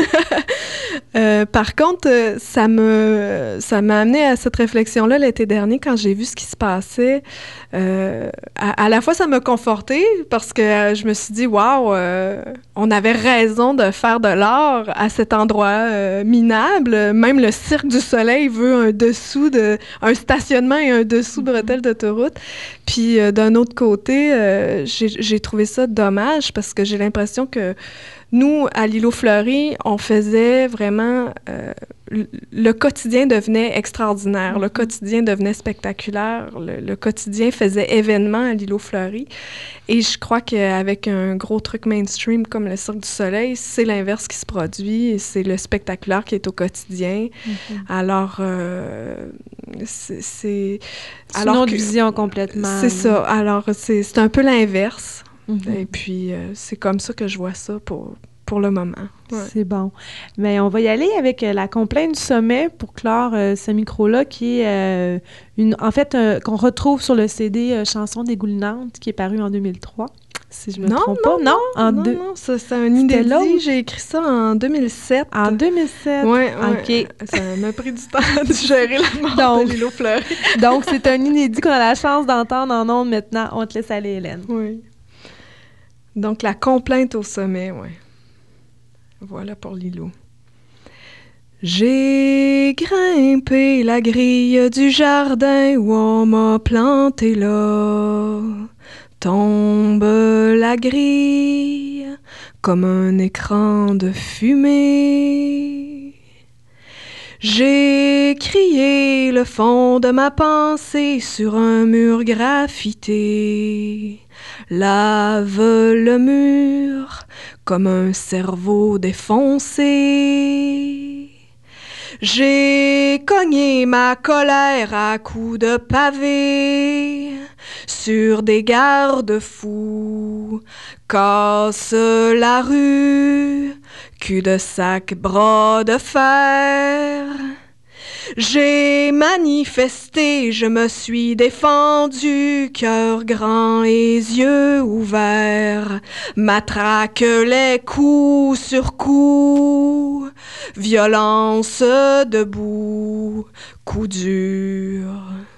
euh, par contre, ça me ça m'a amené à cette réflexion-là l'été dernier quand j'ai vu ce qui se passait. Euh, à, à la fois, ça m'a confortée parce que euh, je me suis dit, waouh, euh, on avait raison de faire de l'art à cet endroit euh, minable. Même le Cirque du Soleil veut un dessous de un stationnement et un dessous bretelle d'autoroute. Puis euh, d'un autre côté, euh, j'ai, j'ai trouvé ça dommage parce que j'ai l'impression que nous, à l'îlot Fleury, on faisait vraiment... Euh, le quotidien devenait extraordinaire, le quotidien devenait spectaculaire, le, le quotidien faisait événement à l'îlot Fleury. Et je crois qu'avec un gros truc mainstream comme le Cirque du Soleil, c'est l'inverse qui se produit, et c'est le spectaculaire qui est au quotidien. Mm-hmm. Alors, euh, c'est... C'est, c'est alors une autre que, vision complètement. C'est ça. Alors, c'est, c'est un peu l'inverse. Mm-hmm. Et puis, euh, c'est comme ça que je vois ça pour... pour le moment. Ouais. C'est bon. Mais on va y aller avec euh, la complainte du sommet pour clore euh, ce micro-là, qui est euh, une, en fait, euh, qu'on retrouve sur le C D euh, Chansons dégoulinantes, qui est paru en deux mille trois, si je me non, trompe non, pas. Non, en non, deux... non, ça, c'est un inédit. J'ai écrit ça en deux mille sept. En deux mille sept? Oui, ouais. OK. Ça m'a pris du temps de gérer la mort donc, de l'îlot Fleury. Donc, c'est un inédit qu'on a la chance d'entendre en ondes maintenant. On te laisse aller, Hélène. Oui. Donc, la complainte au sommet, oui. Voilà pour l'îlot. J'ai grimpé la grille du jardin où on m'a planté là. Tombe la grille comme un écran de fumée. J'ai crié le fond de ma pensée sur un mur graffité. Lave le mur comme un cerveau défoncé. J'ai cogné ma colère à coups de pavé sur des garde-fous. Casse la rue, cul-de-sac, bras de fer. J'ai manifesté, je me suis défendu, cœur grand et yeux ouverts, matraque les coups sur coups, violence debout, coup dur.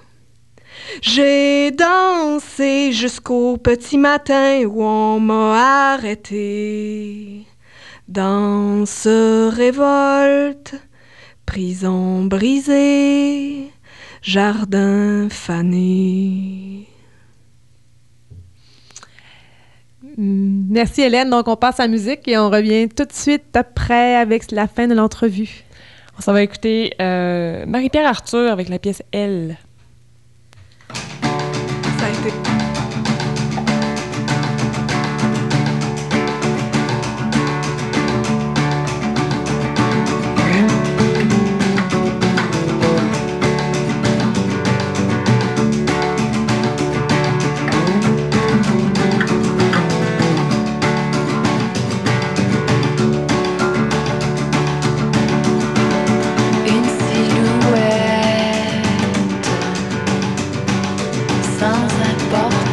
J'ai dansé jusqu'au petit matin où on m'a arrêté. Danse, révolte, prison brisée, jardin fané. Merci Hélène. Donc on passe à la musique et on revient tout de suite après avec la fin de l'entrevue. On s'en va écouter euh, Marie-Pierre Arthur avec la pièce Elle. Ça a été... Sans importe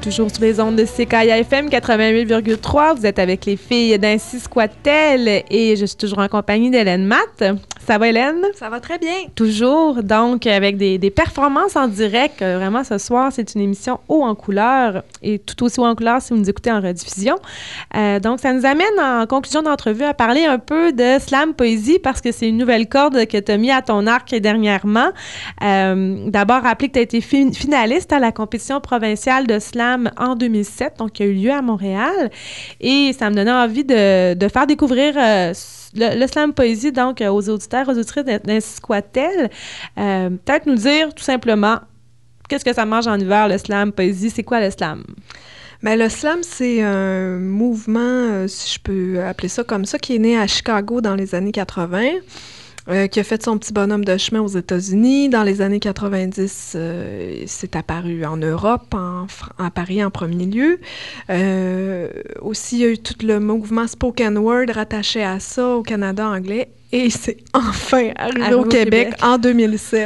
toujours sur les ondes de C K I A F M quatre-vingt-huit virgule trois. Vous êtes avec les filles d'Ainsi Squattel et je suis toujours en compagnie d'Hélène Matt. Ça va, Hélène? Ça va très bien. Toujours, donc, avec des, des performances en direct. Euh, vraiment, ce soir, c'est une émission haut en couleur et tout aussi haut en couleur si vous nous écoutez en rediffusion. Euh, donc, ça nous amène en conclusion d'entrevue à parler un peu de slam poésie parce que c'est une nouvelle corde que tu as mis à ton arc dernièrement. Euh, d'abord, rappeler que tu as été fin- finaliste à la compétition provinciale de slam en deux mille sept, donc qui a eu lieu à Montréal. Et ça me donnait envie de, de faire découvrir euh, le, le slam poésie donc euh, aux auditeurs, aux auditrices d'Ainsi Squattel. Euh, peut-être nous dire tout simplement qu'est-ce que ça mange en hiver, le slam poésie? C'est quoi le slam? Mais le slam, c'est un mouvement, euh, si je peux appeler ça comme ça, qui est né à Chicago dans les années quatre-vingts. Euh, qui a fait son petit bonhomme de chemin aux États-Unis. Dans les années quatre-vingt-dix, euh, c'est apparu en Europe, en, à Paris en premier lieu. Euh, aussi, il y a eu tout le mouvement spoken word rattaché à ça au Canada anglais. Et c'est enfin arrivé, arrivé au Québec, Québec en deux mille sept.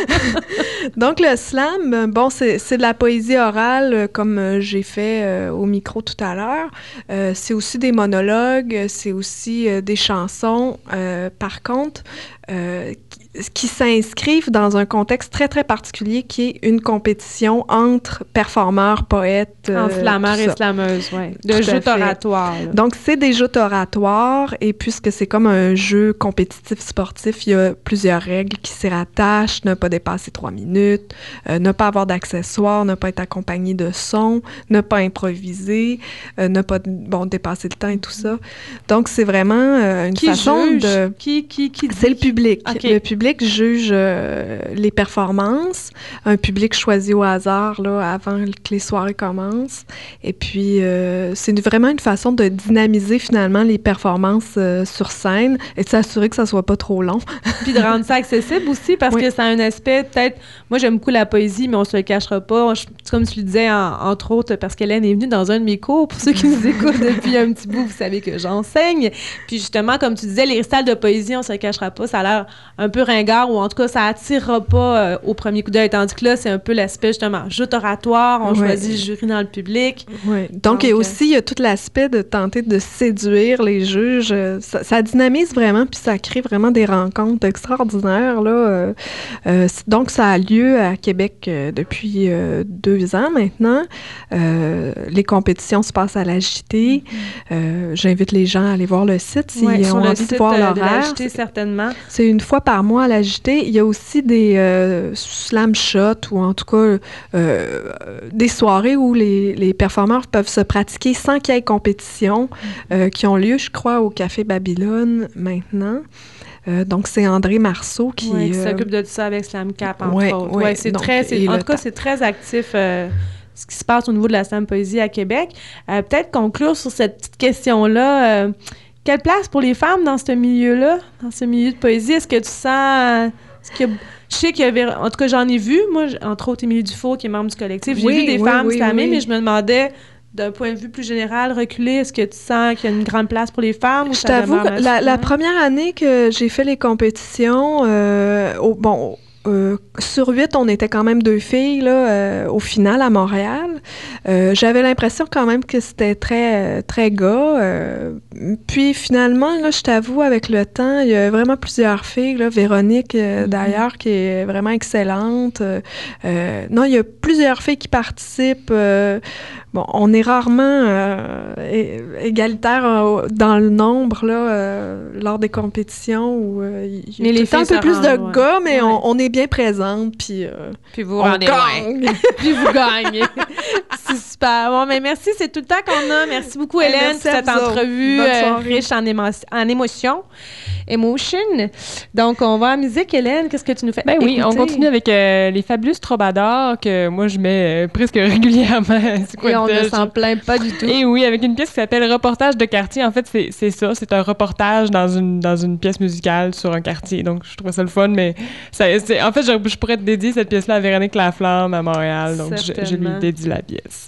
Donc, le slam, bon, c'est, c'est de la poésie orale, comme euh, j'ai fait euh, au micro tout à l'heure. Euh, c'est aussi des monologues, c'est aussi euh, des chansons. Euh, par contre, euh, qui, qui s'inscrivent dans un contexte très, très particulier qui est une compétition entre performeurs, poètes. Euh, entre slameurs et slameuses, oui. De joutes oratoires. Donc, c'est des joutes oratoires et puisque c'est comme un jeu compétitif sportif, il y a plusieurs règles qui s'y rattachent. Ne pas dépasser trois minutes, euh, ne pas avoir d'accessoires, ne pas être accompagné de son, ne pas improviser, euh, ne pas bon, dépasser le temps et tout ça. Donc, c'est vraiment euh, une qui façon juge? de... Qui, qui, qui dit? C'est le public. Okay. Le public juge euh, les performances. Un public choisi au hasard là, avant que les soirées commencent. Et puis, euh, c'est vraiment une façon de dynamiser finalement les performances euh, sur scène et de s'assurer que ça soit pas trop long. Puis de rendre ça accessible aussi parce oui. que ça a un aspect peut-être... Moi, j'aime beaucoup la poésie, mais on se le cachera pas. Je, comme tu le disais, en, entre autres, parce qu'Hélène est venue dans un de mes cours. Pour ceux qui nous écoutent depuis un petit bout, vous savez que j'enseigne. Puis justement, comme tu disais, les récitals de poésie, on se le cachera pas. Ça a l'air un peu ringard ou en tout cas, ça attirera pas euh, au premier coup d'œil. Tandis que là, c'est un peu l'aspect justement joute oratoire. On ouais. choisit le jury dans le public. Oui. Donc, Donc et aussi, il y a tout l'aspect de tenter de séduire les juges. Ça, ça dynamise vraiment, puis ça crée vraiment des rencontres extraordinaires. Là. Euh, euh, donc, ça a lieu à Québec euh, depuis euh, deux ans maintenant. Euh, les compétitions se passent à l'A J T. Mm-hmm. Euh, j'invite les gens à aller voir le site s'ils ouais, ont envie de voir l'horaire. l'A J T, certainement. C'est une fois par mois à l'A J T. Il y a aussi des euh, slam shots ou en tout cas euh, des soirées où les, les performeurs peuvent se pratiquer sans qu'il y ait compétition, euh, qui ont lieu, je crois, au Café Babylone maintenant. Euh, donc, c'est André Marceau qui... Oui, qui euh, s'occupe de ça avec Slam Cap, entre ouais, autres. Ouais, ouais, c'est donc, très, c'est, en tout cas, ta- c'est très actif, euh, ce qui se passe au niveau de la Slam Poésie à Québec. Euh, peut-être conclure sur cette petite question-là. Euh, quelle place pour les femmes dans ce milieu-là, dans ce milieu de poésie? Est-ce que tu sens... Est-ce qu'il y a, je sais qu'il y avait... En tout cas, j'en ai vu, moi, entre autres, Émilie Dufault, qui est membre du collectif. J'ai oui, vu des oui, femmes oui, slammer, oui. mais je me demandais... D'un point de vue plus général, reculé, est-ce que tu sens qu'il y a une grande place pour les femmes? Ou je t'avoue, la, la première année que j'ai fait les compétitions, euh, au, bon, euh, sur huit, on était quand même deux filles là, euh, au final à Montréal. Euh, j'avais l'impression quand même que c'était très, très gars. Euh, puis finalement, là, je t'avoue, avec le temps, il y a vraiment plusieurs filles. Là, Véronique, euh, mm-hmm. d'ailleurs, qui est vraiment excellente. Euh, non, il y a plusieurs filles qui participent. Euh, Bon, on est rarement euh, égalitaire euh, dans le nombre là, euh, lors des compétitions où euh, il y a mais tout le temps un peu plus de loin. gars, mais ouais. on, on est bien présente, puis, euh, puis vous on rendez gagne. puis vous gagnez. C'est super. Bon, mais merci, c'est tout le temps qu'on a. Merci beaucoup, Hélène, merci pour cette entrevue euh, riche en, émo- en émotions. Emotion. Donc, on va en musique, Hélène. Qu'est-ce que tu nous fais Ben oui, écouter? on continue avec euh, les Fabulous Troubadours que moi, je mets euh, presque régulièrement. C'est quoi Et on ne s'en plaint pas du tout. Et oui, avec une pièce qui s'appelle Reportage de quartier. En fait, c'est, c'est ça. C'est un reportage dans une, dans une pièce musicale sur un quartier. Donc, je trouve ça le fun, mais ça, c'est, en fait, je, je pourrais te dédier cette pièce-là à Véronique Laflamme à Montréal. Donc, je, je lui dédie la pièce.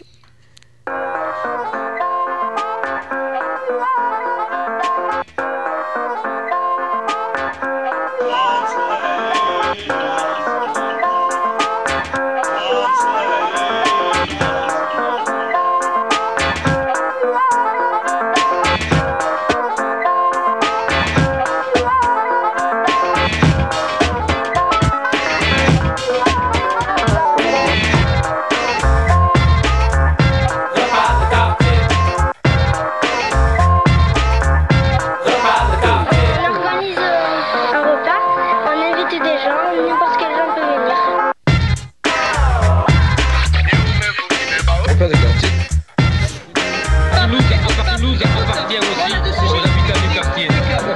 repas de quartier. Toulouse, à Toulouse, appartient aussi aux habitants du quartier.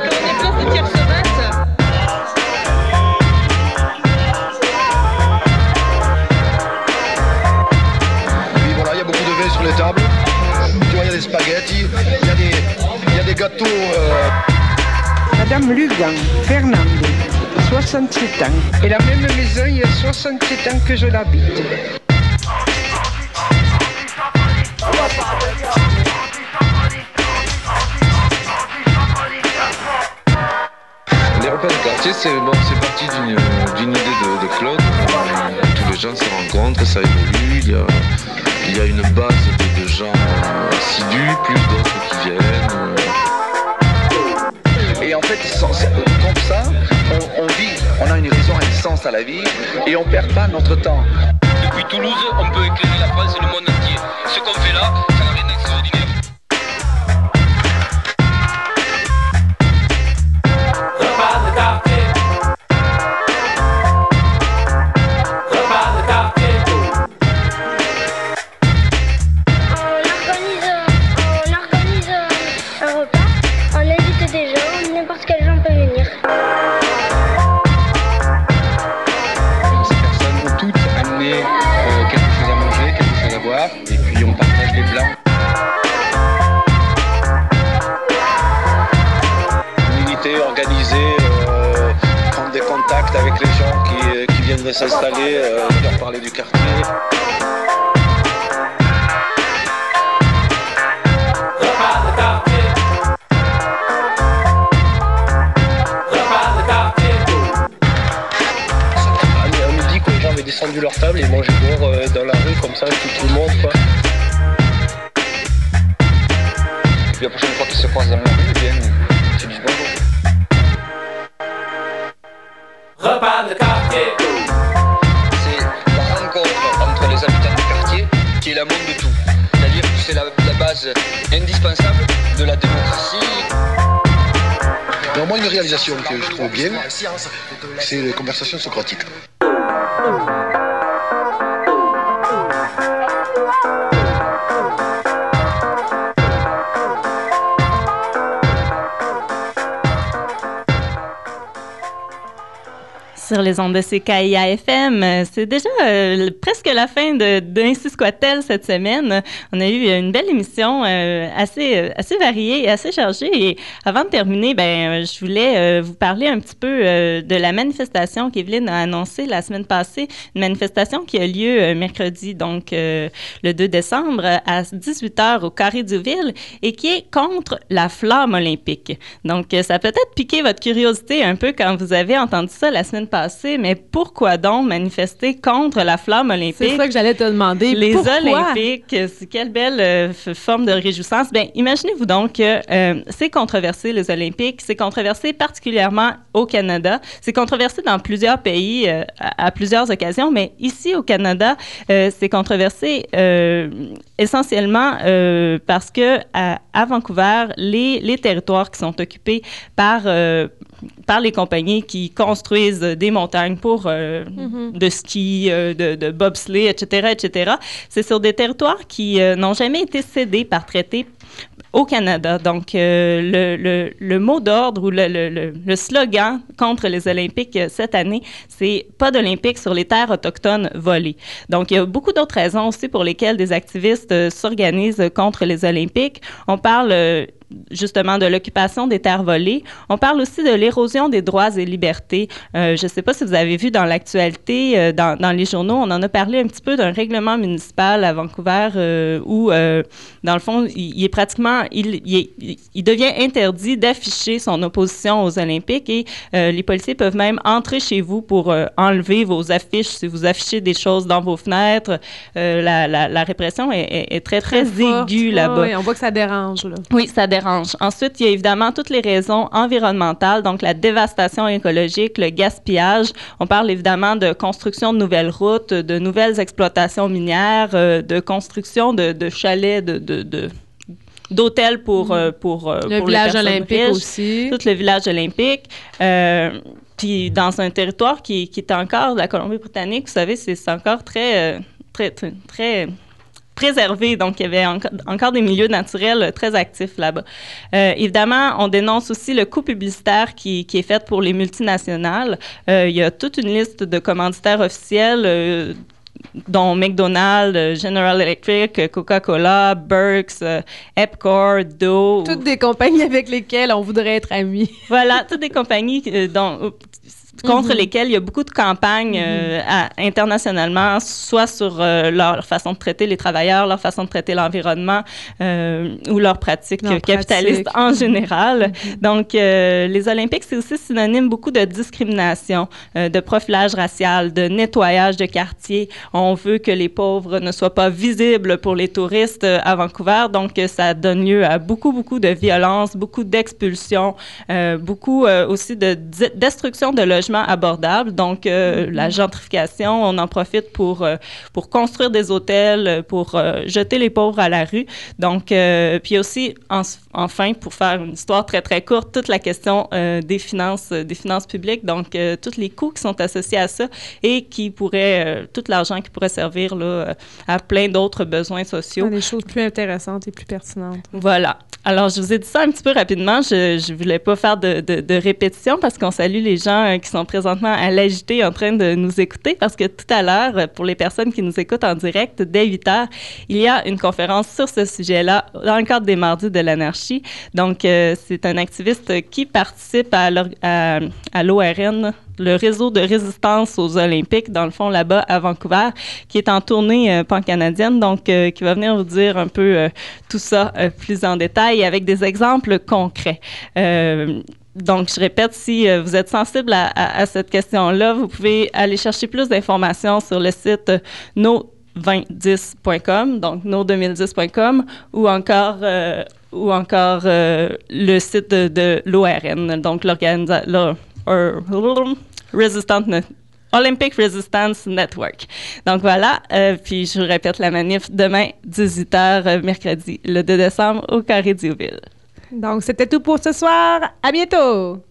Oui, voilà, il y a beaucoup de vin sur les tables. Tu vois, il y a des spaghettis, il y a des, il y a des gâteaux. Euh... Madame Lugan, Fernande, soixante-sept ans. Et la même maison, il y a soixante-sept ans que je l'habite. Les repas de quartier, c'est bon, c'est parti d'une, d'une idée de, de Claude. Euh, tous les gens se rencontrent, ça évolue. Il y a, il y a une base de, de gens euh, assidus, plus d'autres qui viennent. Euh. Et en fait, sans, comme ça, on, on vit, on a une raison, un sens à la vie, et on perd pas notre temps. Depuis Toulouse, on peut éclairer la France et le monde entier. Ce qu'on fait là, ça n'a rien d'extraordinaire. Repas de quartier. Repas de quartier. On organise, on organise un repas, on invite des gens, n'importe quel gens peut venir. Ces personnes ont toutes amené euh, quelque chose à manger, quelque chose à boire, et puis on partage les blancs. Une unité organisée, euh, prendre des contacts avec les gens qui, qui viennent de s'installer, euh, leur parler du quartier. Descendu leur table et manger dehors euh, dans la rue comme ça avec tout le monde quoi. Et puis la prochaine fois qu'ils se croisent dans la rue, ils viennent, ils se disent bonjour. Repas de quartier. C'est la rencontre entre les habitants du quartier qui est la montre de tout. C'est-à-dire que c'est la, la base indispensable de la démocratie. Alors moi, une réalisation que je trouve bien, c'est les conversations socratiques. Sur les ondes de C K I A F M. C'est déjà euh, presque la fin de d'Ainsi Squat-elle cette semaine. On a eu une belle émission euh, assez, assez variée et assez chargée. Et avant de terminer, ben, je voulais euh, vous parler un petit peu euh, de la manifestation qu'Evelyne a annoncée la semaine passée. Une manifestation qui a lieu euh, mercredi, donc euh, le deux décembre, à dix-huit heures au Carré du Ville et qui est contre la flamme olympique. Donc, ça a peut-être piqué votre curiosité un peu quand vous avez entendu ça la semaine passée. Mais pourquoi donc manifester contre la flamme olympique? C'est ça que j'allais te demander. Les pourquoi? Olympiques, c'est quelle belle euh, f- forme de réjouissance. Bien, imaginez-vous donc que euh, c'est controversé, les Olympiques. C'est controversé particulièrement au Canada. C'est controversé dans plusieurs pays euh, à, à plusieurs occasions, mais ici au Canada, euh, c'est controversé euh, essentiellement euh, parce que à, à Vancouver, les, les territoires qui sont occupés par... Euh, par les compagnies qui construisent des montagnes pour euh, mm-hmm. de ski, euh, de, de bobsleigh, et cetera, et cetera. C'est sur des territoires qui euh, n'ont jamais été cédés par traité au Canada. Donc, euh, le, le, le mot d'ordre ou le, le, le slogan contre les Olympiques euh, cette année, c'est « Pas d'Olympiques sur les terres autochtones volées ». Donc, il y a beaucoup d'autres raisons aussi pour lesquelles des activistes euh, s'organisent contre les Olympiques. On parle... Euh, justement de l'occupation des terres volées. On parle aussi de l'érosion des droits et libertés. Euh, je ne sais pas si vous avez vu dans l'actualité, euh, dans, dans les journaux, on en a parlé un petit peu d'un règlement municipal à Vancouver euh, où, euh, dans le fond, il, il est pratiquement, il, il, est, il devient interdit d'afficher son opposition aux Olympiques et euh, les policiers peuvent même entrer chez vous pour euh, enlever vos affiches si vous affichez des choses dans vos fenêtres. Euh, la, la, la répression est, est, est très, très, très aiguë là-bas. Oui, on voit que ça dérange, là. Oui, ça dérange. Ensuite, il y a évidemment toutes les raisons environnementales, donc la dévastation écologique, le gaspillage. On parle évidemment de construction de nouvelles routes, de nouvelles exploitations minières, euh, de construction de, de chalets, de, de, de d'hôtels pour, euh, pour, euh, le pour village les olympique riches, aussi. Tout le village olympique. Euh, puis dans un territoire qui, qui est encore, la Colombie-Britannique, vous savez, c'est, c'est encore très, euh, très, très, très préservé. Donc, il y avait enco- encore des milieux naturels très actifs là-bas. Euh, évidemment, on dénonce aussi le coût publicitaire qui, qui est fait pour les multinationales. Euh, il y a toute une liste de commanditaires officiels euh, dont McDonald's, General Electric, Coca-Cola, Burks, euh, Epcor, Dow. Toutes des compagnies avec lesquelles on voudrait être amis. Voilà, toutes des compagnies euh, dont, contre Mhm. lesquelles il y a beaucoup de campagnes euh, à- internationalement, soit sur euh, leur façon de traiter les travailleurs, leur façon de traiter l'environnement euh, ou leurs pratiques Leurs capitalistes pratiques. en général. Donc, euh, les Olympiques, c'est aussi synonyme beaucoup de discrimination, euh, de profilage racial, de nettoyage de quartier. On veut que les pauvres ne soient pas visibles pour les touristes euh, à Vancouver. Donc, euh, ça donne lieu à beaucoup, beaucoup de violence, beaucoup d'expulsions, euh, beaucoup euh, aussi de di- destruction de logements abordables. Donc, euh, mm-hmm. la gentrification, on en profite pour, euh, pour construire des hôtels, pour euh, jeter les pauvres à la rue. Donc, euh, puis aussi, en, enfin, pour faire une histoire très, très courte, toute la question euh, des finances, des finances publiques, donc euh, tous les coûts qui sont associés à ça et qui pourraient, euh, tout l'argent qui pourrait servir là, à plein d'autres besoins sociaux. Des choses plus intéressantes et plus pertinentes. Voilà. Alors, je vous ai dit ça un petit peu rapidement. Je ne voulais pas faire de, de, de répétition parce qu'on salue les gens euh, qui sont présentement à l'A J T en train de nous écouter parce que tout à l'heure, pour les personnes qui nous écoutent en direct, dès huit heures, il y a une conférence sur ce sujet-là dans le cadre des Mardis de l'anarchie. Donc, euh, c'est un activiste qui participe à, à, à l'O R N, le réseau de résistance aux Olympiques, dans le fond, là-bas, à Vancouver, qui est en tournée euh, pan-canadienne, donc euh, qui va venir vous dire un peu euh, tout ça euh, plus en détail avec des exemples concrets. Euh, Donc, je répète, si euh, vous êtes sensible à, à, à cette question-là, vous pouvez aller chercher plus d'informations sur le site no vingt dix point com, donc no deux mille dix point com, ou encore, euh, ou encore euh, le site de, de l'O R N, donc l'organisation Resistant Olympic Resistance Network. Donc voilà, euh, puis je vous répète la manif demain, dix-huit heures, euh, mercredi, le deux décembre, au Carré Diouville. Donc, c'était tout pour ce soir. À bientôt!